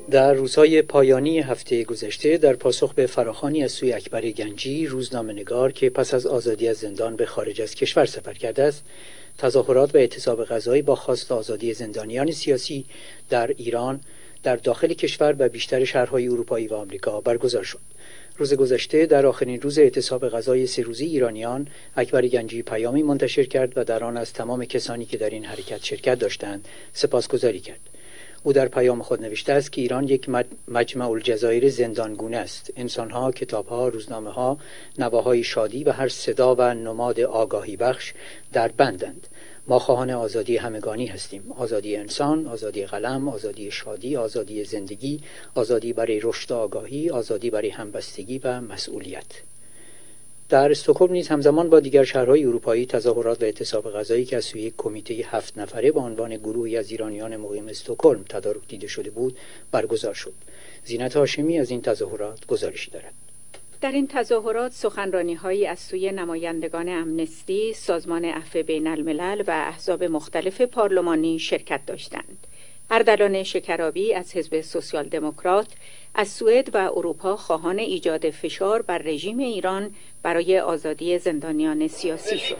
در روزهای پایانی هفته گذشته در پاسخ به فراخوانی از سوی اکبر گنجی، روزنامه‌نگار که پس از آزادی از زندان به خارج از کشور سفر کرده است، تظاهرات و اعتصاب غذایی با خواست آزادی زندانیان سیاسی در ایران، در داخل کشور و بیشتر شهرهای اروپایی و آمریکا برگزار شد. روز گذشته در آخرین روز اعتصاب غذای 3 روزه ایرانیان، اکبر گنجی پیامی منتشر کرد و در آن از تمام کسانی که در این حرکت شرکت داشتند سپاسگزاری کرد. او در پیام خود نوشته است که ایران یک مجمع الجزایر زندانگونه است. انسانها، کتابها، روزنامه‌ها، نواهای شادی و هر صدا و نماد آگاهی بخش در بندند. ما خواهان آزادی همگانی هستیم. آزادی انسان، آزادی قلم، آزادی شادی، آزادی زندگی، آزادی برای رشد و آگاهی، آزادی برای همبستگی و مسئولیت. در استکهلم نیز همزمان با دیگر شهرهای اروپایی تظاهرات و اعتصاب غذایی که از سوی یک کمیته 7 نفره با عنوان گروهی از ایرانیان مقیم استکهلم تدارک دیده شده بود برگزار شد. زینت هاشمی از این تظاهرات گزارشی دارد. در این تظاهرات سخنرانی‌هایی از سوی نمایندگان امنستی، سازمان عفو بین‌الملل و احزاب مختلف پارلمانی شرکت داشتند. اردلان شکرابی از حزب سوسیال دموکرات از سوئد و اروپا خواهان ایجاد فشار بر رژیم ایران برای آزادی زندانیان سیاسی شد.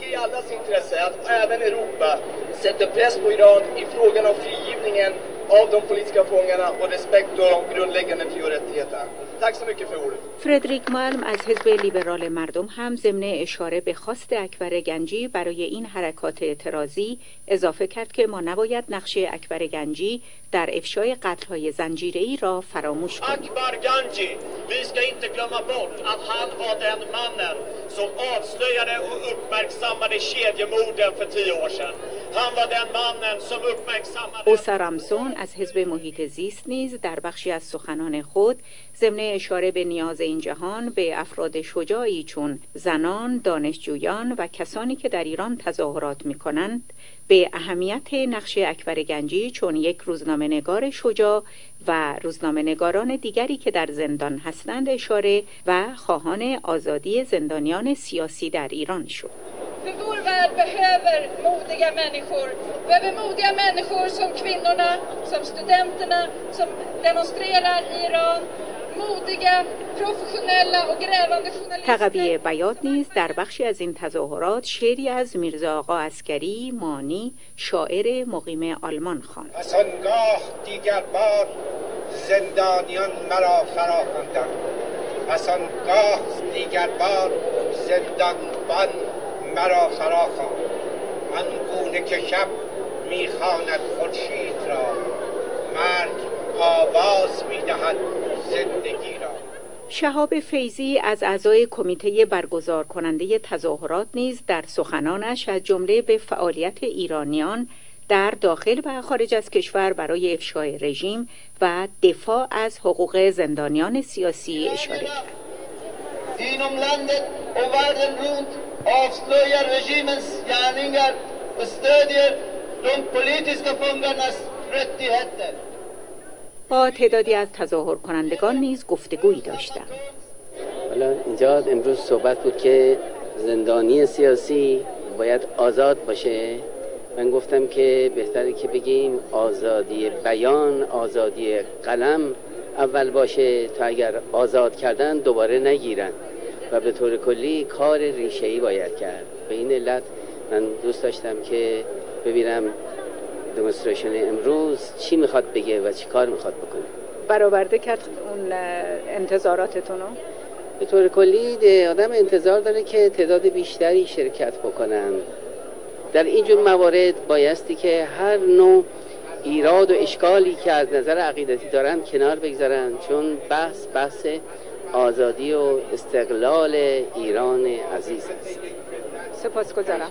فردریک مالم از حزب لیبرال مردم هم ضمن اشاره به خواست اکبر گنجی برای این حرکات اعتراضی اضافه کرد که ما نباید نقش اکبر گنجی در افشای قتل‌های زنجیره‌ای را فراموش کنیم. اکبر گنجی، vi ska inte glömma bort att han var den mannen som avslöjade och uppmärksammade kedjemorden för 10 år sedan. Han var den mannen som uppmärksammade. اوسا رامسون از حزب محیط زیست نیز در بخشی از سخنان خود ضمن اشاره به نیاز این جهان به افراد شجاعی چون زنان، دانشجویان و کسانی که در ایران تظاهرات می‌کنند به اهمیت نقش اکبر گنجی چون یک روزنامه‌نگار شجاع و روزنامه‌نگاران دیگری که در زندان هستند اشاره و خواهان آزادی زندانیان سیاسی در ایران شد. För vår värld behöver modiga människor. Behöver modiga människor som kvinnorna, som studenterna, som demonstrerar i Iran. modiga, professionella och grävande journalister. تقوی بیات نیز در بخشی از این تظاهرات شعری از میرزا آقا عسکری مانی شاعر مقیم آلمان خواند. پس آنگاه دیگر بار زندانیان مرا فرا خواندند. پس آنگاه دیگر بار زندانبان مرا فرا خواند. آنگونه که شب میخواند خورشید را، مرگ آواز میدهد زندگی را. شهاب فیضی از اعضای کمیته برگزار کننده تظاهرات نیز در سخنانش از جمله به فعالیت ایرانیان در داخل و خارج از کشور برای افشای رژیم و دفاع از حقوق زندانیان سیاسی اشاره کرد. Inom landet och världen runt avslöjar regimens gärningar och stödjer de politiska fångarnas rättigheter. با تعدادی از تظاهر کنندگان نیز گفتگویی داشتم. حالا اینجا امروز صحبت بود که زندانی سیاسی باید آزاد باشه. من گفتم که بهتره که بگیم آزادی بیان، آزادی قلم اول باشه تا اگر آزاد کردن دوباره نگیرن و به طور کلی کار ریشه‌ای باید کرد. به این علت من دوست داشتم که ببینم دمونستریشن امروز چی میخواد بگه و چی کار میخواد بکنه. برآورده کرد اون انتظاراتتون رو؟ به طور کلی آدم انتظار داره که تعداد بیشتری شرکت بکنن. در اینجور موارد بایستی که هر نوع ایراد و اشکالی که از نظر عقیدتی دارن کنار بگذارن، چون بحث آزادی و استقلال ایران عزیز است. سپاسگزارم.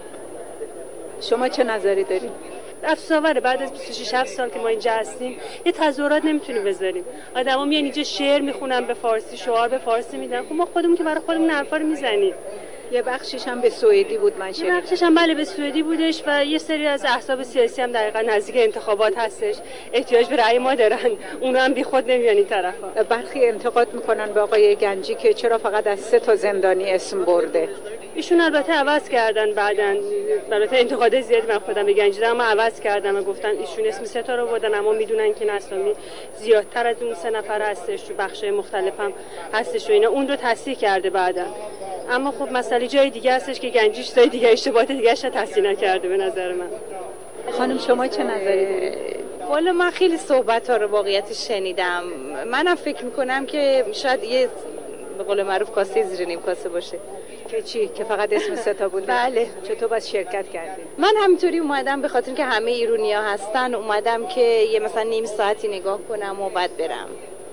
شما چه نظری دارید؟ افسوس‌آوره بعد از 26 سال که ما اینجا هستیم یه تظاهرات نمیتونیم بذاریم. آدما میان اینجا شعر میخونن به فارسی، شعار به فارسی میدن. خب ما خودمون که برای خودمون حرفا رو میزنیم. یه بخشش هم به سوئدی بود من شنیدم. یه بخشش هم بله به سوئدی بودش و یه سری از احزاب سیاسی هم دقیقاً نزدیک انتخابات هستش، احتیاج به رأی ما دارن، اونا هم بیخود نمیان این طرفا. برخی انتقاد میکنن به آقای گنجی که چرا فقط از 3 تا زندانی اسم برده. ایشون البته عوض کردن بعدن، البته انتقاد زیادی من خودم به گنجی دارم، اما عوض کردم و گفتن ایشون اسم 3 تا رو بردن، اما میدونن که اسامی زیادتر از اون 3 نفر هستش، تو بخشای مختلف هم هستش و اینا، اون رو تصحیح کرده بعدن. اما خب مسئله جای دیگه هستش که گنجی چیزای دیگه اشتباهات دیگه‌اش تصحیح نکرده به نظر من. خانم شما چه نظری دارید؟ والا من خیلی صحبت‌ها رو واقعیتش شنیدم. منم فکر میکنم که شاید یه به قول معروف کاسه زیر نیم کاسه باشه. که چی؟ که فقط اسم 3 تا بود؟ بله. چطور بس شرکت کردید؟ من همینطوری اومدم به خاطر که همه ایرانی‌ها هستن، اومدم که یه مثلا نیم ساعتی نگاه کنم و بعد برم.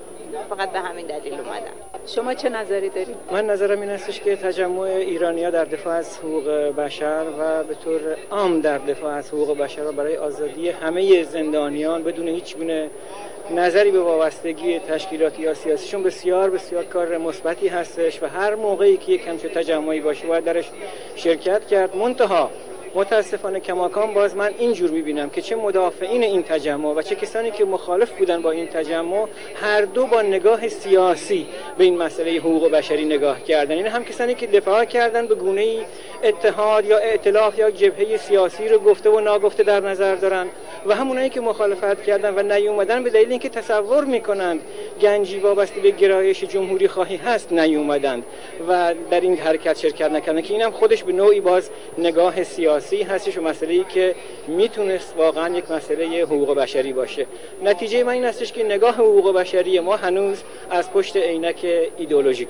فقط به همین دلیل اومدم. شما چه نظری دارید؟ من نظرم این هستش که تجمع ایرانی‌ها در دفاع از حقوق بشر و به طور عام در دفاع از حقوق بشر و برای آزادی همه زندانیان بدون هیچ گونه نظری به وابستگی تشکیلاتی یا سیاسیشون بسیار بسیار کار مثبتی هستش و هر موقعی که یک همچین تجمعی باشه باید درش شرکت کرد. منتها متاسفانه کماکان باز من اینجور میبینم که چه مدافعین این تجمع و چه کسانی که مخالف بودن با این تجمع هر دو با نگاه سیاسی به این مسئله حقوق بشری نگاه کردن. این هم کسانی که دفاع کردن به گونه‌ای اتحاد یا ائتلاف یا جبهه سیاسی رو گفته و ناگفته در نظر دارن و همونایی که مخالفت کردن و نیومدن به دلیل اینکه تصور میکنند گنجی وابسته به گرایش جمهوری خواهی هست نیومدند و در این حرکت شرکت نکردن، که اینم خودش به نوعی باز نگاه سیاسی هستش و مسئله‌ای که میتونست واقعا یک مسئله حقوق بشری باشه. نتیجه من این هستش که نگاه حقوق بشری ما هنوز از پشت عینک ایدئولوژیک.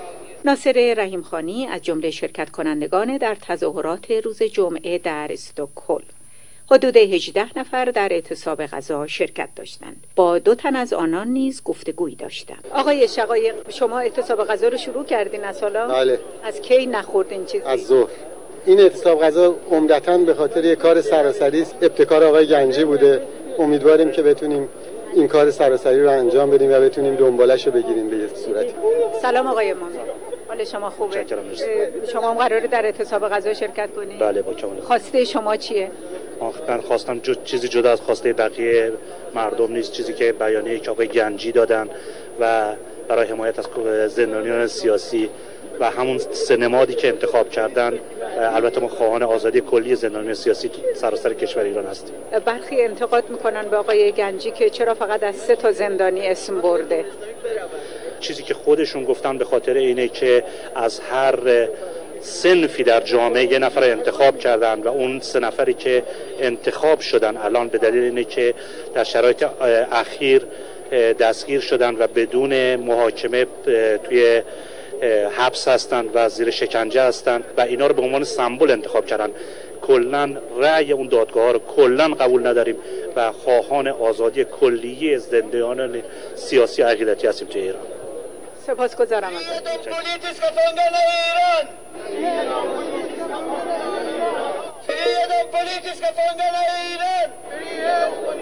ناصر رحیمخانی از جمله شرکت کنندگان در تظاهرات روز جمعه در استکهلم. حدود 18 نفر در اعتصاب غذا شرکت داشتند. با 2 تن از آنان نیز گفتگویی داشتم. آقای شقایق، شما اعتصاب غذا رو شروع کردین از حالا؟ بله. از کی نخوردین چیزی؟ از ظهر. این اعتصاب غذا عمدتاً به خاطر یک کار سراسری است، ابتکار آقای گنجی بوده. امیدواریم که بتونیم این کار سراسری رو انجام بدیم و بتونیم دنبالش رو بگیریم به یه صورتی. سلام آقای امامی. حال شما خوبه؟ شما هم قراره در اعتصاب غذا شرکت کنید؟ بله با کمال. خواسته شما چیه؟ من خواستم چیزی جدا از خواسته بقیه مردم نیست، چیزی که بیانیه که آقای گنجی دادن و برای حمایت از زندانیان سیاسی و همون سنمادی که انتخاب کردن. البته ما خواهان آزادی کلی زندانیان سیاسی تو سراسر کشور ایران هستیم. برخی انتقاد میکنن به آقای گنجی که چرا فقط از 3 تا زندانی اسم برده. چیزی که خودشون گفتن به خاطر اینه که از هر صنفی در جامعه یه نفر انتخاب کردن و اون 3 نفری که انتخاب شدن الان به دلیل اینه که در شرایط اخیر دستگیر شدن و بدون محاکمه توی حبس هستن و زیر شکنجه هستن و اینا رو به عنوان سمبل انتخاب کردن. کلن رأی اون دادگاه ها رو کلن قبول نداریم و خواهان آزادی کلیه زندانیان سیاسی و عقیدتی هستیم توی ایران. سپاسگزارم ازت. Politiska fångarna i Iran! Frige de politiska fångarna i Iran!